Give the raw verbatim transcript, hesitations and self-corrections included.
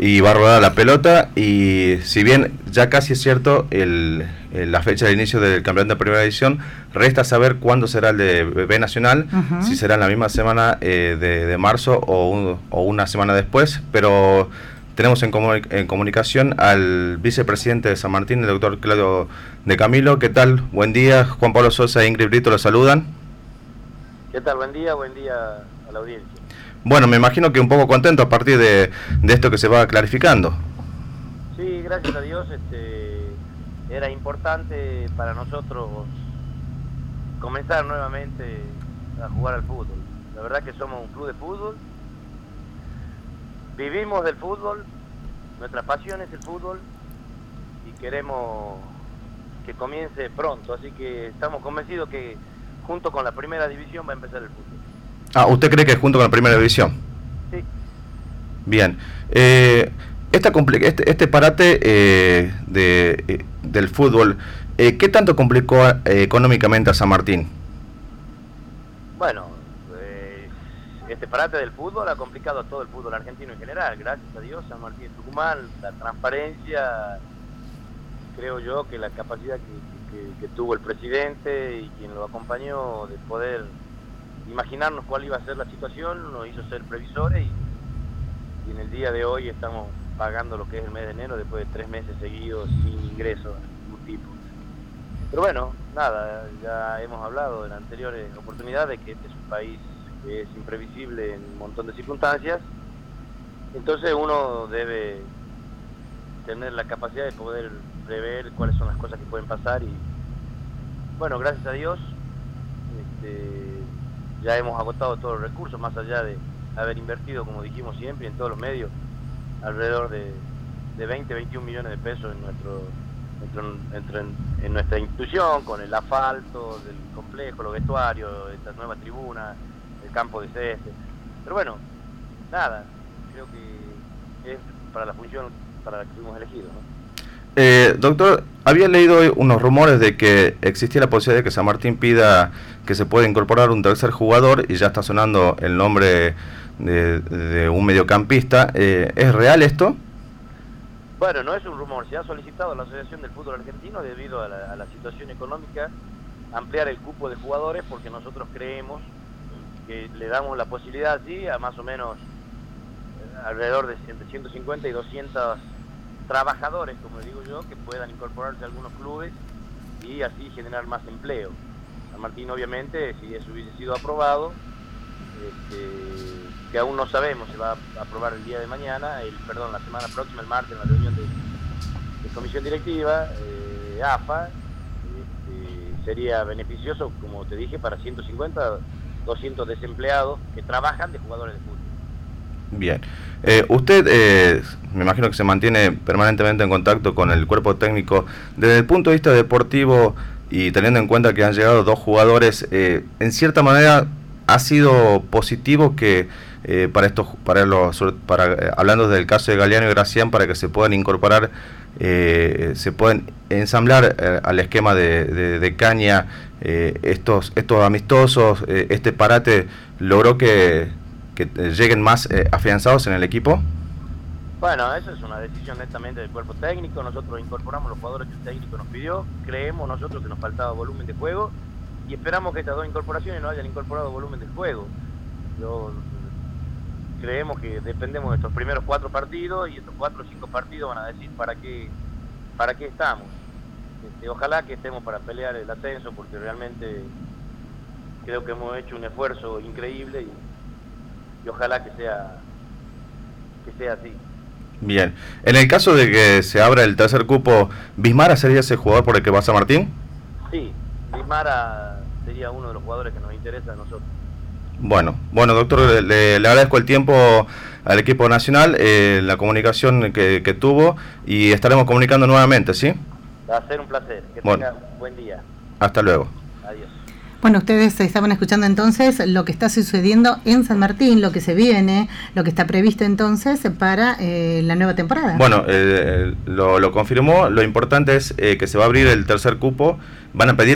y va a rodar la pelota, y si bien ya casi es cierto el, el, la fecha de inicio del campeonato de primera división, resta saber cuándo será el de B Nacional, uh-huh. si será en la misma semana eh, de, de marzo o, un, o una semana después, pero tenemos en, comu- en comunicación al vicepresidente de San Martín, el doctor Claudio de Camilo. ¿Qué tal? Buen día. Juan Pablo Sosa e Ingrid Brito lo saludan. ¿Qué tal? Buen día, buen día a la audiencia. Bueno, me imagino que un poco contento a partir de, de esto que se va clarificando. Sí, gracias a Dios, este, era importante para nosotros comenzar nuevamente a jugar al fútbol. La verdad que somos un club de fútbol, vivimos del fútbol, nuestra pasión es el fútbol y queremos que comience pronto, así que estamos convencidos que junto con la primera división va a empezar el fútbol. Ah, ¿usted cree que junto con la primera división? Sí. Bien. Eh, esta compli- este, este parate eh, de, eh, del fútbol, eh, ¿qué tanto complicó eh, económicamente a San Martín? Bueno, eh, este parate del fútbol ha complicado a todo el fútbol argentino en general. Gracias a Dios, San Martín Tucumán, la transparencia, creo yo que la capacidad que, que, que tuvo el presidente y quien lo acompañó de poder imaginarnos cuál iba a ser la situación, nos hizo ser previsores y, y en el día de hoy estamos pagando lo que es el mes de enero después de tres meses seguidos sin ingresos de ningún tipo. Pero bueno, nada, ya hemos hablado en anteriores oportunidades que este es un país que es imprevisible en un montón de circunstancias, entonces uno debe tener la capacidad de poder prever cuáles son las cosas que pueden pasar y bueno, gracias a Dios este, ya hemos agotado todos los recursos, más allá de haber invertido, como dijimos siempre, en todos los medios, alrededor de, de veinte, veintiún millones de pesos en nuestro, nuestro en, en nuestra institución, con el asfalto del complejo, los vestuarios, esta nueva tribuna, el campo de césped. Pero bueno, nada, creo que es para la función para la que fuimos elegidos, ¿no? Eh, doctor, había leído hoy unos rumores de que existía la posibilidad de que San Martín pida que se pueda incorporar un tercer jugador y ya está sonando el nombre de, de un mediocampista. Eh, ¿Es real esto? Bueno, no es un rumor, se ha solicitado a la Asociación del Fútbol Argentino debido a la, a la situación económica ampliar el cupo de jugadores porque nosotros creemos que le damos la posibilidad así a más o menos eh, alrededor de entre ciento cincuenta y doscientos trabajadores, como digo yo, que puedan incorporarse a algunos clubes y así generar más empleo. San Martín, obviamente, si eso hubiese sido aprobado, este, que aún no sabemos, se va a aprobar el día de mañana, el perdón, la semana próxima, el martes, en la reunión de, de comisión directiva, eh, A F A, este, sería beneficioso, como te dije, para ciento cincuenta, doscientos desempleados que trabajan de jugadores de fútbol. Bien. Eh, usted, eh, me imagino que se mantiene permanentemente en contacto con el cuerpo técnico. Desde el punto de vista deportivo y teniendo en cuenta que han llegado dos jugadores, eh, en cierta manera ha sido positivo que eh, para estos, para los, para eh, hablando del caso de Galeano y Gracián, para que se puedan incorporar, eh, se puedan ensamblar eh, al esquema de, de, de Caña, eh, estos, estos amistosos, eh, este parate logró que que lleguen más eh, afianzados en el equipo? Bueno, eso es una decisión netamente del cuerpo técnico. Nosotros incorporamos los jugadores que el técnico nos pidió, creemos nosotros que nos faltaba volumen de juego y esperamos que estas dos incorporaciones nos hayan incorporado volumen de juego. Yo, creemos que dependemos de estos primeros cuatro partidos y estos cuatro o cinco partidos van a decir para qué, para qué estamos. Este, ojalá que estemos para pelear el ascenso porque realmente creo que hemos hecho un esfuerzo increíble y y ojalá que sea que sea así. Bien. En el caso de que se abra el tercer cupo, ¿Bismara sería ese jugador por el que va San Martín? Sí, Bismara sería uno de los jugadores que nos interesa a nosotros. Bueno, bueno doctor, le, le agradezco el tiempo al equipo nacional, eh, la comunicación que, que tuvo y estaremos comunicando nuevamente, ¿sí? Va a ser un placer, que bueno, tenga buen día. Hasta luego. Adiós. Bueno, ustedes estaban escuchando entonces lo que está sucediendo en San Martín, lo que se viene, lo que está previsto entonces para eh, la nueva temporada. Bueno, eh, lo, lo confirmó, lo importante es eh, que se va a abrir el tercer cupo, van a pedir